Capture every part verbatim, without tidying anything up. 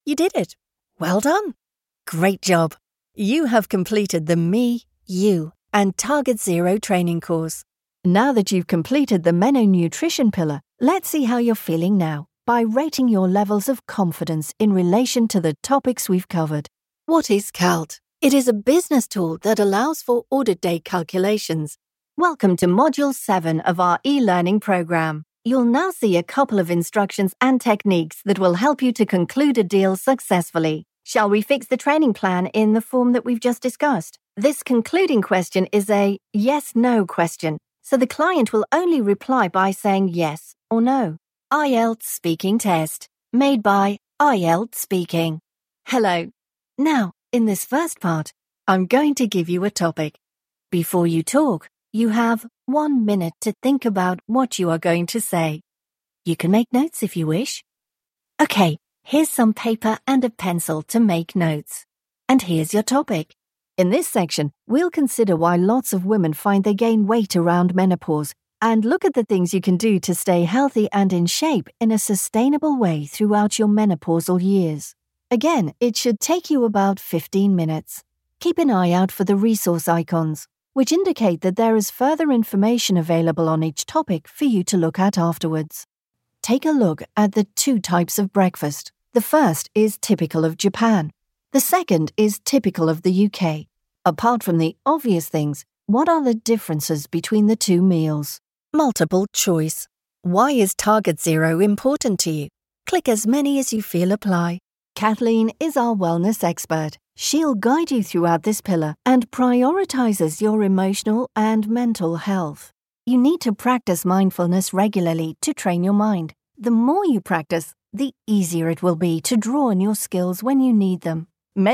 You did it. Well done. Great job. You have completed the Me, You, and Target Zero training course. Now that you've completed the Meno Nutrition pillar, let's see how you're feeling now by rating your levels of confidence in relation to the topics we've covered. What is CALT? It is a business tool that allows for audit day calculations. Welcome to Module seven of our e-learning program. You'll now see a couple of instructions and techniques that will help you to conclude a deal successfully. Shall we fix the training plan in the form that we've just discussed? This concluding question is a yes-no question, so the client will only reply by saying yes or no. I E L T S Speaking Test, made by I E L T S Speaking. Hello. Now, in this first part, I'm going to give you a topic. Before you talk, you have one minute to think about what you are going to say. You can make notes if you wish. Okay, here's some paper and a pencil to make notes. And here's your topic. In this section, we'll consider why lots of women find they gain weight around menopause and look at the things you can do to stay healthy and in shape in a sustainable way throughout your menopausal years. Again, it should take you about fifteen minutes. Keep an eye out for the resource icons, which indicate that there is further information available on each topic for you to look at afterwards. Take a look at the two types of breakfast. The first is typical of Japan. The second is typical of the U K. Apart from the obvious things, what are the differences between the two meals? Multiple choice. Why is Target Zero important to you? Click as many as you feel apply. Kathleen is our wellness expert. She'll guide you throughout this pillar and prioritizes your emotional and mental health. You need to practice mindfulness regularly to train your mind. The more you practice, the easier it will be to draw on your skills when you need them.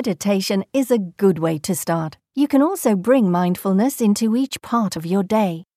Meditation is a good way to start. You can also bring mindfulness into each part of your day.